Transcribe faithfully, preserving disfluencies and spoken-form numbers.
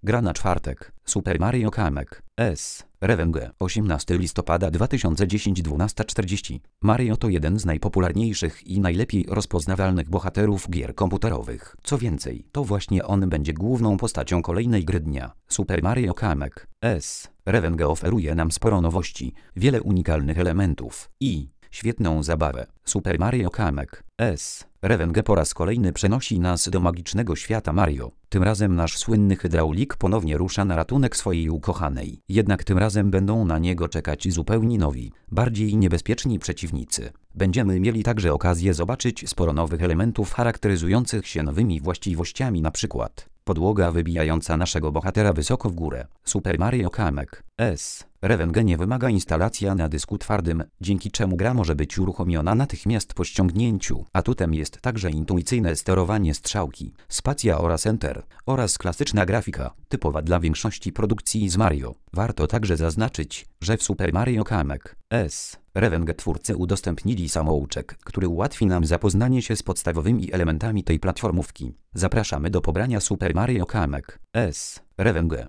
Gra na czwartek. Super Mario Kamek S. Revenge. osiemnastego listopada dwa tysiące dziesiątego dwunasta czterdzieści. Mario to jeden z najpopularniejszych i najlepiej rozpoznawalnych bohaterów gier komputerowych. Co więcej, to właśnie on będzie główną postacią kolejnej gry dnia. Super Mario Kamek S. Revenge oferuje nam sporo nowości, wiele unikalnych elementów i świetną zabawę. Super Mario Kamek S. Revenge po raz kolejny przenosi nas do magicznego świata Mario. Tym razem nasz słynny hydraulik ponownie rusza na ratunek swojej ukochanej. Jednak tym razem będą na niego czekać zupełnie nowi, bardziej niebezpieczni przeciwnicy. Będziemy mieli także okazję zobaczyć sporo nowych elementów charakteryzujących się nowymi właściwościami, np. podłoga wybijająca naszego bohatera wysoko w górę. Super Mario Kamek S. Revenge nie wymaga instalacji na dysku twardym, dzięki czemu gra może być uruchomiona natychmiast po ściągnięciu. Atutem jest także intuicyjne sterowanie strzałki, spacja oraz Enter, oraz klasyczna grafika, typowa dla większości produkcji z Mario. Warto także zaznaczyć, że w Super Mario Kamek S. Revenge twórcy udostępnili samouczek, który ułatwi nam zapoznanie się z podstawowymi elementami tej platformówki. Zapraszamy do pobrania Super Mario Kamek S. Revenge.